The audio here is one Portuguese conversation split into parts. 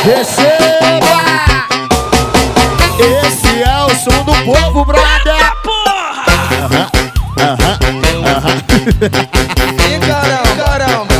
Receba! Esse é o som do povo, brother! Caramba!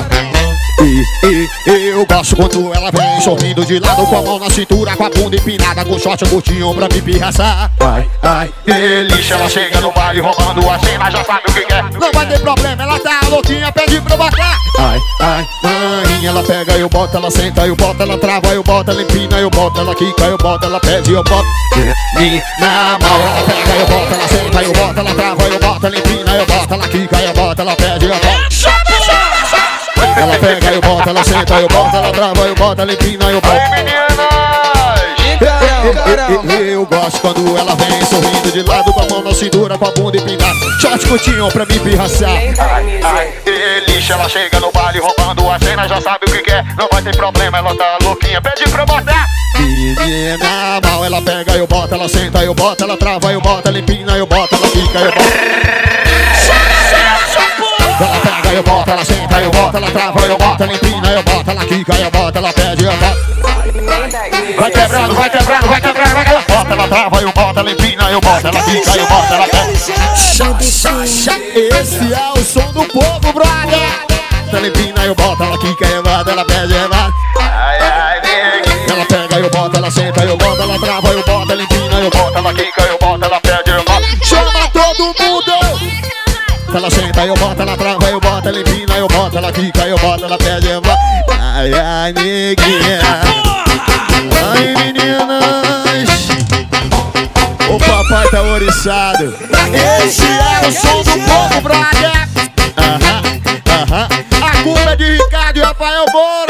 Eu gosto quando ela vem sorrindo de lado, com a mão na cintura, com a bunda empinada, com short curtinho pra me pirraçar. Ai, delícia, ela chega no baile roubando a cena, já sabe o que quer. Não vai ter problema, ela tá louquinha, pede pra botar. Ai, mãe, ela pega, eu boto, ela senta, eu boto, ela trava, eu boto, ela empina, eu boto, ela quica, eu boto, ela pede, eu boto. Na mão, ela pega, eu boto, ela senta, eu boto, ela trava, eu boto, ela empina, eu boto, ela quica, eu boto, ela pede, eu boto. Ela pega, eu boto, ela senta, eu boto, ela trava, eu boto, ela empina, eu boto. Aí, meninas! Caramba! Eu gosto quando ela vem sorrindo de lado, com a mão na cintura, com a bunda empinada, short curtinho pra me pirraçar. Ai, delícia, ela chega no baile roubando a cena, já sabe o que quer. Não vai ter problema, ela tá louquinha, pede pra botar. Menina mal, ela pega, eu boto, ela senta, eu boto, ela trava, eu boto, ela empina, eu boto, ela fica, eu boto. Ela pega, eu boto, ela senta, eu boto, ela trava, eu boto, ela empina, eu boto, ela quica, eu boto, ela pede, eu boto. Vai quebrando, vai quebrando, vai quebrando, vai quebrando. Bota, ela trava, eu boto, ela empina, eu boto, ela quica, eu boto, ela pede. Esse é o som do povo, brother. Ela empina, eu boto, ela quica, eu boto, ela pede, eu boto. Ai, neguinho! Ela pega, eu boto, ela senta, eu boto, ela trava, eu boto, ela empina, eu boto, ela quica, eu boto, ela pede, eu boto. Chama todo mundo! Ela senta, eu boto, ela trava, eu boto, ela empina, eu boto, ela quica, eu boto, ela pede, eu boto. Ai, neguinha. Ai, meninas. O papai tá oriçado. Esse é o som do povo, brother. A culpa é de Ricardo e Rafael Bora.